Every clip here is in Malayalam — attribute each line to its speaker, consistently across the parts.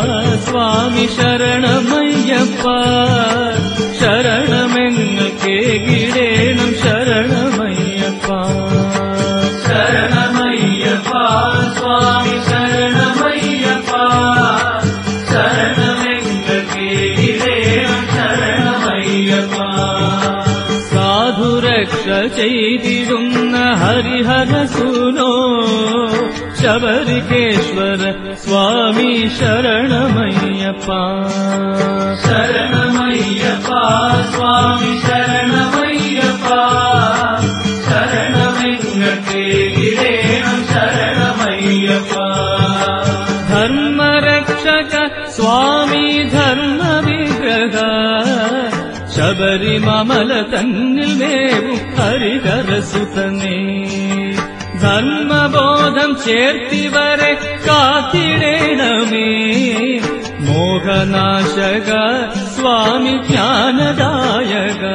Speaker 1: സ്വാമി ശരണമയ്യപ്പ ശരണമെങ്ങൾക്കേ കിടേണം ശരണമയ്യപ്പ ശരണമയ്യപ്പ സ്വാമി ശരണമയ്യപ്പ ശരണമെങ്ങൾക്കേ കിടേണം ശരണമയ്യപ്പ സാധുരക്ഷ ചെയ്തിടുന്ന ഹരിഹരസൂനോ ശബരികേശ്വര സ്വാമി ശരണമയ്യപ്പ ശരണമയ്യപ്പ സ്വാമി ശരണമയ്യപ്പ ശരണമെങ്ങൾക്കേ കിടേണം ശരണമയ്യപ്പ ധർമ്മരക്ഷക സ്വാമി ധർമ്മവിഗ്രഹ ശബരിമല തന്നിൽ വേവും ഹരിഹരസുതനേ ധർമ്മബോധം ചേർത്തിവരെ കാത്തിടേണമേ മോഹനാശക സ്വാമി ജ്ഞാനദായക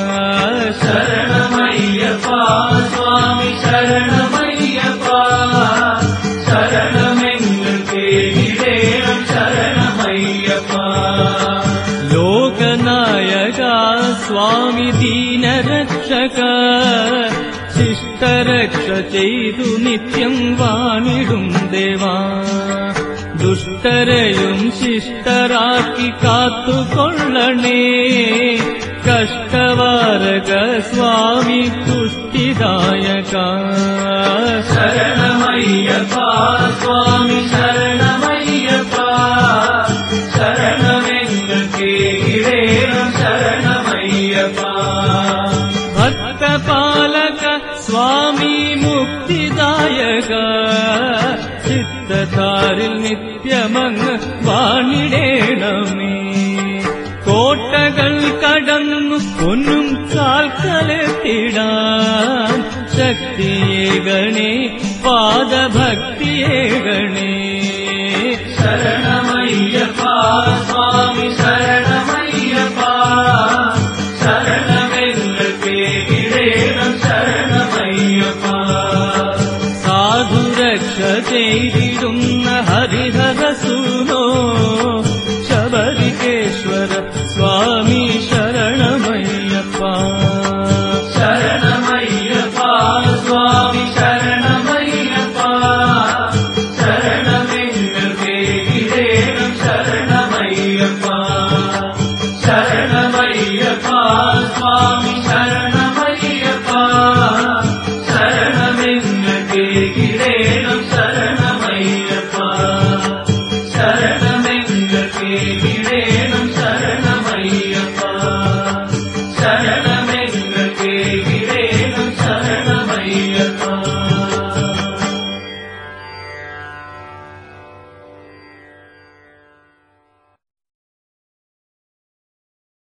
Speaker 1: ശരണമയ്യപ്പ സ്വാമി ശരണമയ്യപ്പ ശരണമെങ്ങൾക്കേ കിടേണം ശരണമയ്യപ്പ ലോകനായക സ്വാമി ദീനരക്ഷക ശിഷ്ടരക്ഷ ചെയ്തു നിത്യം വാണിടും ദേവാ ദുഷ്ടരെയും ശിഷ്ടരാക്കി കാത്തുകൊള്ളണേ കഷ്ടവാരക സ്വാമി തുഷ്ടിദായക ശരണമയ്യപ്പ സ്വാമി ശരണമയ്യപ്പ ശരണമെങ്ങൾക്കേ കിടേണം ശരണമയ്യപ്പ ഭക്തപാലക സ്വാമി മുക്തിദായക ചിത്തധാരിൽ നിത്യമങ്ങ് വാണിടേണമേ കോട്ടകൾ കടന്നു പൊന്നും കാൽക്കലെത്തിടാൻ ശക്തിയേകണേ പാദഭക്തിയേകണേ ശരണമയ്യപ്പ സ്വാമി ശരണമയ്യപ്പ ശരണമെങ്ങൾക്കേ കിടേണം ശരണമയ്യപ്പ സാധുരക്ഷ ചെയ്തിടുന്ന ഹരിഹരസൂനോ ശബരികേശ്വര സ്വാമി ശരണമയ്യപ്പ ശരണമയ്യപ്പ സ്വാമി ശരണമയ്യപ്പ ശരണമെങ്ങൾക്കേ കിടേണം ശരണമയ്യപ്പ ശരണമയ്യപ്പ സ്വാമി ശരണമയ്യപ്പ ശരണമെങ്ങൾക്കേ കിടേണം ശരണമയ്യപ്പ ശരണമെങ്ങൾക്കേ കിടേണം ശരണമയ്യപ്പ